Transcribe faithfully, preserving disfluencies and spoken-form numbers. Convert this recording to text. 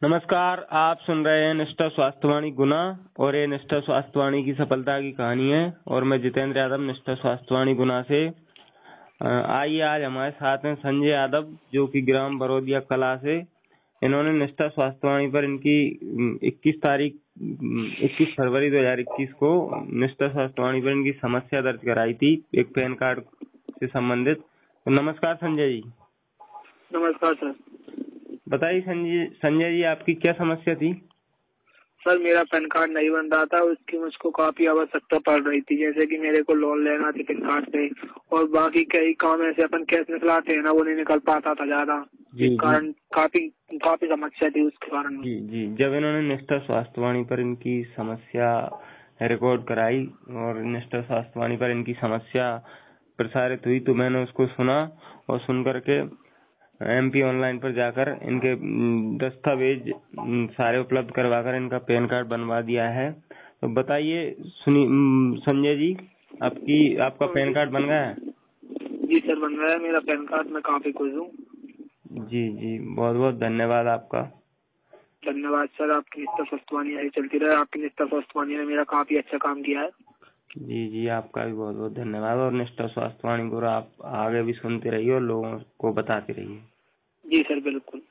नमस्कार, आप सुन रहे हैं निष्ठा स्वास्थ्यवाणी गुना और ये निष्ठा स्वास्थ्यवाणी की सफलता की कहानी है। और मैं जितेंद्र यादव निष्ठा स्वास्थ्यवाणी गुना से। आइए, आज हमारे साथ हैं संजय यादव, जो कि ग्राम बरोदिया कला से। इन्होंने निष्ठा स्वास्थ्यवाणी पर इनकी इक्कीस तारीख इक्कीस फरवरी दो हजार इक्कीस को निष्ठा स्वास्थ्यवाणी पर इनकी समस्या दर्ज कराई थी, एक पैन कार्ड से संबंधित। तो नमस्कार संजय जी। नमस्कार सर। बताइए संजय संजय जी, आपकी क्या समस्या थी? सर, मेरा पैन कार्ड नहीं बन रहा था, उसकी मुझको काफी आवश्यकता पड़ रही थी। जैसे कि मेरे को लोन लेना थी पैन कार्ड पे, और बाकी कई काम ऐसे अपन कैश निकलाते हैं ना, वो नहीं निकल पाता था ज्यादा। जी इस जी कारण काफी काफी समस्या थी उसके कारण। जी जी जब इन्होंने निष्ठा स्वास्थ्यवाणी पर इनकी समस्या रिकॉर्ड कराई और निष्ठा स्वास्थ्यवाणी पर इनकी समस्या प्रसारित हुई, तो मैंने उसको सुना और सुन करके एमपी ऑनलाइन पर जाकर इनके दस्तावेज सारे उपलब्ध करवाकर इनका पैन कार्ड बनवा दिया है। तो बताइए सुनी संजय जी, आपकी आपका पैन कार्ड बन गया है? जी सर, बन गया है मेरा पैन कार्ड। मैं काफी खुश हूँ। जी जी बहुत बहुत धन्यवाद आपका। धन्यवाद सर। आपकी निष्ठा स्वास्थ्यवाणी यही चलती रहे। आपकी निष्ठा स्वास्थ्यवाणी ने मेरा काफी अच्छा काम किया है। जी जी आपका भी बहुत बहुत धन्यवाद। और निष्ठा स्वास्थ्यवाणी को आप आगे भी सुनते रहिए और लोगों को बताते रहिए। जी सर, बिल्कुल।